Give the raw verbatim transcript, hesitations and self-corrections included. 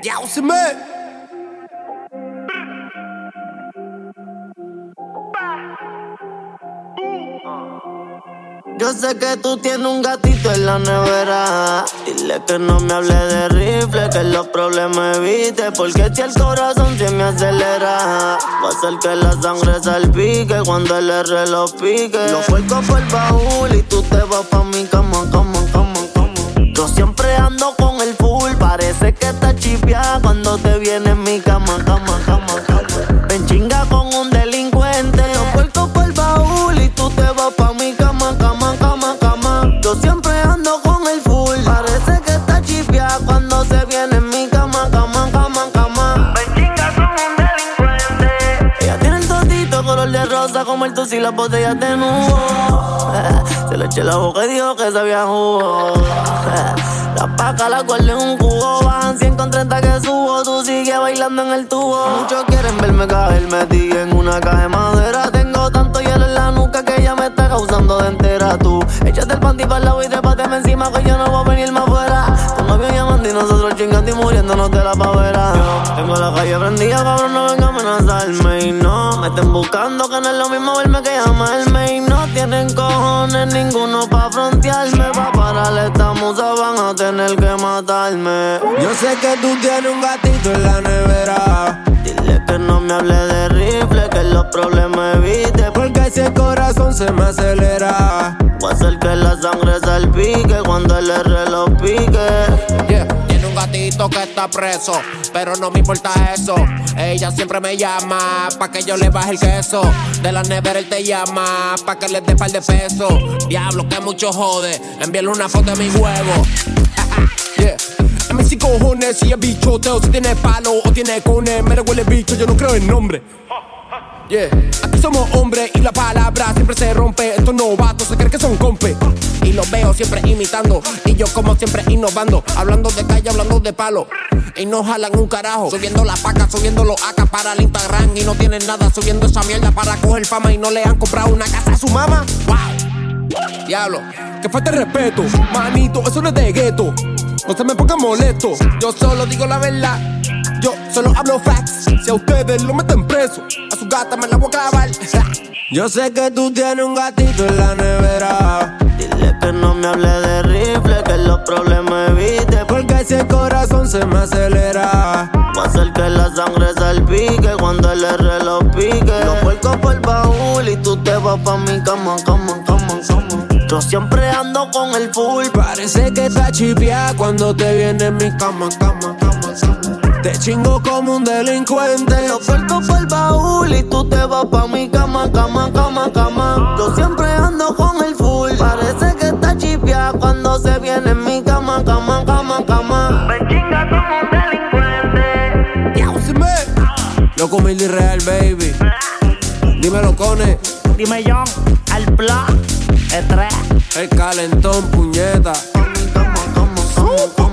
Yo sé que tú tienes un gatito en la nevera. Dile que no me hable de rifle, que los problemas evite, porque si el corazón se me acelera, va a hacer que la sangre salpique cuando el R lo pique. Los puercos por el baúl y tú te vas pa' mi cama, cama, cama, cama. Yo siempre ando con el full, parece que está chipia cuando te viene en mi cama, cama, cama, cama. Ven chinga con un delincuente. Los puercos por el baúl y tú te vas pa' mi cama, cama, cama, cama. Yo siempre ando con el full, parece que está chipia cuando se viene en mi cama, cama, cama, cama. Ven chinga con un delincuente. Ella tiene el totito color de rosa como el tus y las botellas de nubo. Se le eché la boca y dijo que sabía jugo. La paca la guardé en un cubo. Bajan cien con treinta que subo. Tú sigues bailando en el tubo. Muchos quieren verme caer, metí en una caja de madera. Tengo tanto hielo en la nuca que ya me está causando de entera. Tú échate el panty para el lado y trépateme encima, que yo no voy a venir más afuera. Tu novio llamando y nosotros chingando y muriéndonos de la pavera. Yo tengo la calle prendida, cabrón, no venga a amenazarme. Y no me estén buscando, que no es lo mismo verme que llamarme. Y no tienen cojones ninguno pa' frontearme. Pa' pararle esta musa van a tener que matarme. Yo sé que tú tienes un gatito en la nevera. Dile que no me hable de rifle, que los problemas evite, porque si el corazón se me acelera, va a hacer que la sangre salpique cuando el R lo pique. Yeah. Tiene un gatito que está preso, pero no me importa eso. Ella siempre me llama pa' que yo le baje el queso. De la nevera él te llama pa' que le dé par de pesos. Diablo que mucho jode, envíale una foto de mi huevo. Yeah. A mí sí cojones, si es bichoteo, si tiene palo o tiene cones, me huele bicho, yo no creo en nombre. Yeah. Aquí somos hombres y la palabra siempre se rompe. Estos novatos se creen que son compe, y los veo siempre imitando, y yo como siempre innovando, hablando de calle, hablando de palo, y no jalan un carajo, subiendo la paca, subiendo los A K para el Instagram, y no tienen nada subiendo esa mierda para coger fama, y no le han comprado una casa a su mamá. Wow, diablo, que falta de respeto, manito, eso no es de gueto. No se me pongan molesto, yo solo digo la verdad, yo solo hablo facts. Si a ustedes lo meten preso, a su gata me la voy a clavar. Yo sé que tú tienes un gatito en la nevera. Dile que no me hable de rifle, que los problemas evite, porque si el corazón se me acelera, va a hacer que la sangre salpique cuando el R lo pique. Los puercos por el baúl y tú te vas pa' mi cama, cama, cama, cama. Yo siempre ando con el full, parece que está chipia cuando te viene en mi cama, cama, cama, cama. Te chingo como un delincuente. Los puercos por el baúl y tú te vas pa' mi cama, cama, cama, cama. Yo siempre ando con el full, parece que está chipia cuando se viene en mi cama, cama, cama, cama. Me chinga como un delincuente. Yauseme. Loco Milly Real, baby. Dímelo, Cone. Dime John, al plan, el tres. El calentón, puñeta. Cama, cama, cama, cama.